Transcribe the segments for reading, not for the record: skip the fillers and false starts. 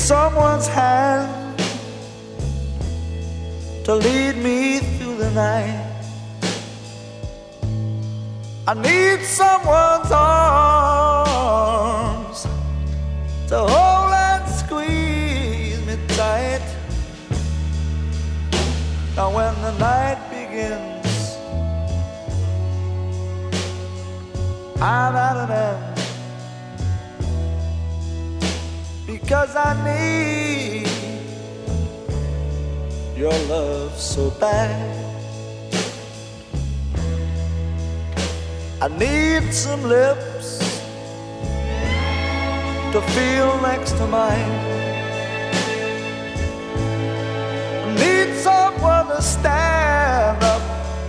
someone's hand to lead me through the night. I need someone's arms to hold and squeeze me tight. Now when the night begins, I'm at an end, because I need your love so bad. I need some lips to feel next to mine. I need someone to stand up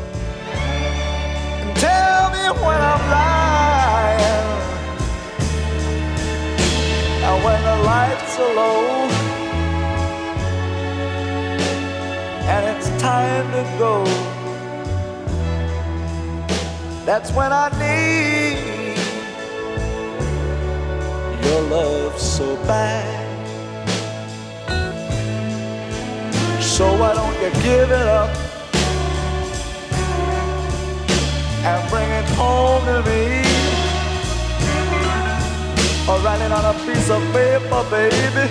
and tell me when I'm lying. And when the lights are low and it's time to go, that's when I need your love so bad. So why don't you give it up and bring it home to me, or write it on a piece of paper, baby,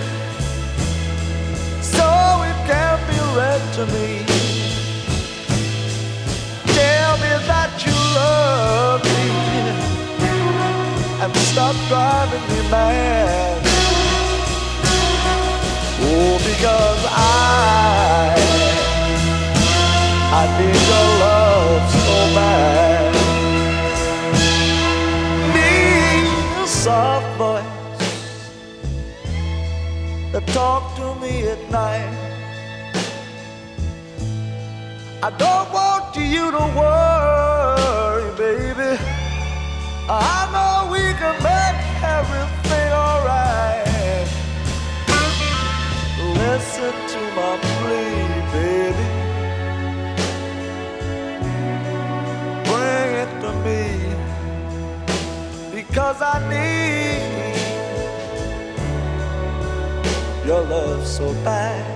so it can be read to me. Tell me that you love me and stop driving me mad. Oh, because I need your love so bad. Need a soft voice that talk to me at night. I don't want you to worry, baby. I know we can make everything alright. Listen to my plea, baby. Bring it to me, because I need your love so bad.